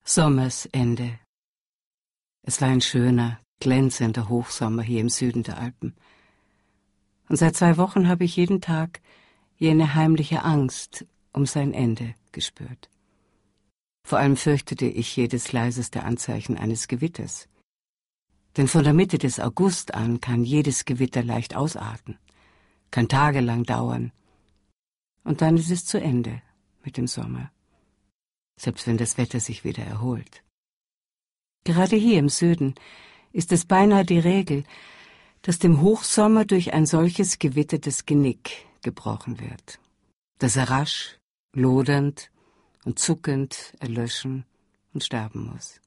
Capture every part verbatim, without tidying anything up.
Sommersende. Es war ein schöner, glänzender Hochsommer hier im Süden der Alpen. Und seit zwei Wochen habe ich jeden Tag jene heimliche Angst um sein Ende gespürt. Vor allem fürchtete ich jedes leiseste Anzeichen eines Gewitters. Denn von der Mitte des August an kann jedes Gewitter leicht ausarten, kann tagelang dauern. Und dann ist es zu Ende mit dem Sommer, selbst wenn das Wetter sich wieder erholt. Gerade hier im Süden ist es beinahe die Regel, dass dem Hochsommer durch ein solches Gewitter das Genick gebrochen wird, dass er rasch, lodernd und zuckend erlöschen und sterben muss.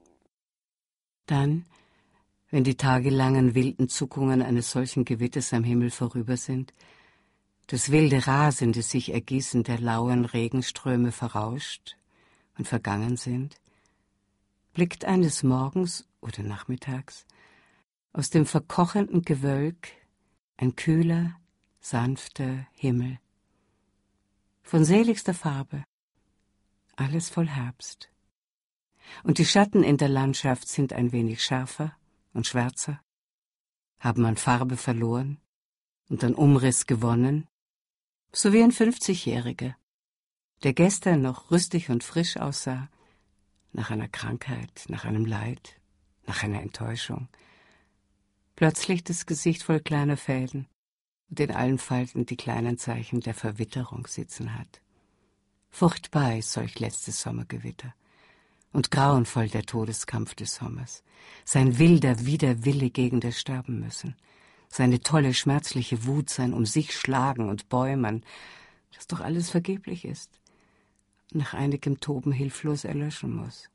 Dann, wenn die tagelangen wilden Zuckungen eines solchen Gewitters am Himmel vorüber sind, das wilde rasende sich Ergießen der lauen Regenströme verrauscht und vergangen sind, blickt eines Morgens oder Nachmittags aus dem verkochenden Gewölk ein kühler, sanfter Himmel, von seligster Farbe, alles voll Herbst. Und die Schatten in der Landschaft sind ein wenig schärfer und schwärzer, haben an Farbe verloren und an Umriss gewonnen, so wie ein fünfzigjähriger, der gestern noch rüstig und frisch aussah, nach einer Krankheit, nach einem Leid, nach einer Enttäuschung. Plötzlich das Gesicht voll kleiner Fäden und in allen Falten die kleinen Zeichen der Verwitterung sitzen hat. Furchtbar ist solch letztes Sommergewitter und grauenvoll der Todeskampf des Sommers, sein wilder Widerwille gegen das Sterben müssen, seine tolle, schmerzliche Wut, sein um sich schlagen und bäumen, das doch alles vergeblich ist, nach einigem Toben hilflos erlöschen muss.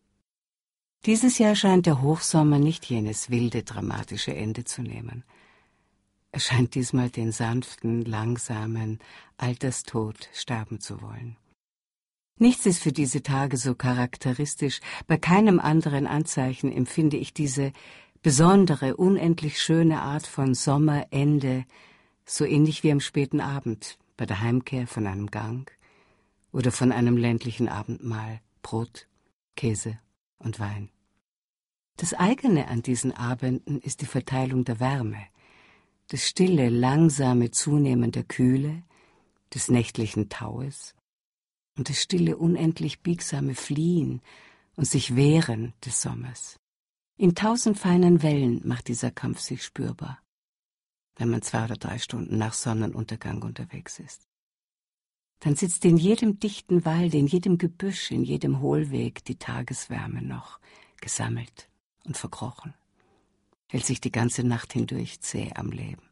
Dieses Jahr scheint der Hochsommer nicht jenes wilde, dramatische Ende zu nehmen. Er scheint diesmal den sanften, langsamen Alterstod sterben zu wollen. Nichts ist für diese Tage so charakteristisch, bei keinem anderen Anzeichen empfinde ich diese besondere, unendlich schöne Art von Sommerende so ähnlich wie am späten Abend bei der Heimkehr von einem Gang oder von einem ländlichen Abendmahl, Brot, Käse und Wein. Das Eigene an diesen Abenden ist die Verteilung der Wärme, das stille, langsame Zunehmen der Kühle, des nächtlichen Taues und das stille, unendlich biegsame Fliehen und sich Wehren des Sommers. In tausend feinen Wellen macht dieser Kampf sich spürbar, wenn man zwei oder drei Stunden nach Sonnenuntergang unterwegs ist. Dann sitzt in jedem dichten Wald, in jedem Gebüsch, in jedem Hohlweg die Tageswärme noch, gesammelt und verkrochen, hält sich die ganze Nacht hindurch zäh am Leben.